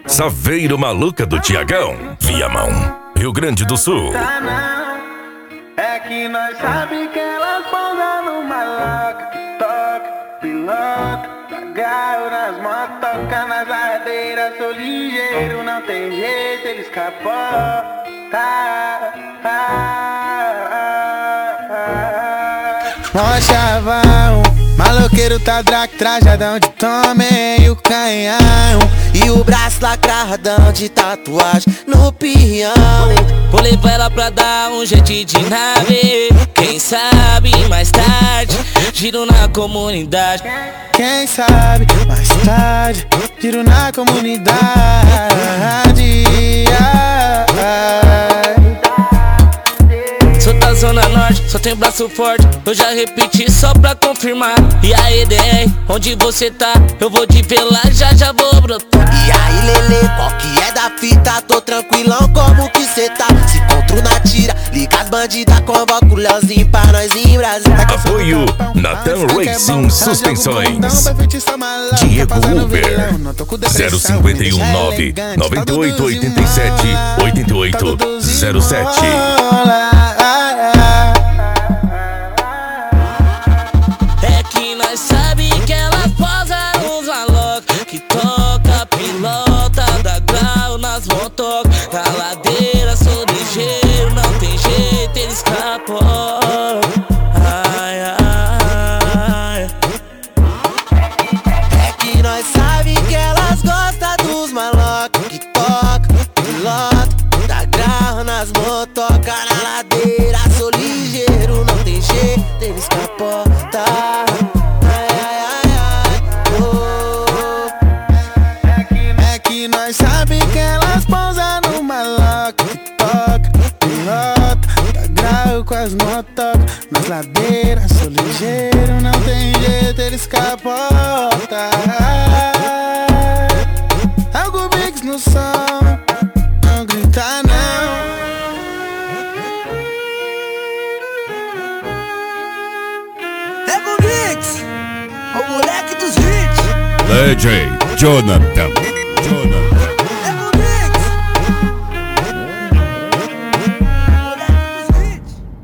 Saveiro Maluca do Tiagão, Viamão, Rio Grande do Sul. Tá não, é que nós sabe que elas pousam no maloca, toca, pilota, agarro nas motoca, nas ladeiras, sou ligeiro, não tem jeito, ele escapou. Mó chavão, maloqueiro tá trajadão de tome e o canhão, e o braço lacradão de tatuagem no pião. Vou levar ela pra dar um jeitinho de nave. Quem sabe mais tarde, giro na comunidade. Quem sabe mais tarde, giro na comunidade. Sou da Zona Norte, só tem braço forte. Eu já repeti só pra confirmar. E aí, DR, onde você tá? Eu vou te ver lá, já vou brotar. E aí, Lelê, qual que é da fita? Tô tranquilão, como que cê tá? Se encontro na tira, liga as bandidas, convoca o Leozinho pra nós em Brasília. Apoio Natan Racing Suspensões, Diego Uber, 0519 9887 8807. É que nós sabe que ela posa nos malocos, que toca, pilota, dá grau nas motocas. Na ladeira sou ligeiro, não tem jeito, ele escapou. Ai, ai. É que nós sabe que elas gostam dos malocos, que toca, pilota, dá grau nas motocas. Na ladeira sou ligeiro, não tem jeito, ele escapou. É que nós sabe que elas pousam no maloca, que toca, pilota, dá grau com as motocas. Nas ladeiras, sou ligeiro, não tem jeito, ele escapota. Algo Biggs no som, não grita não. Ego Mix, o moleque dos hits. DJ Jonathan.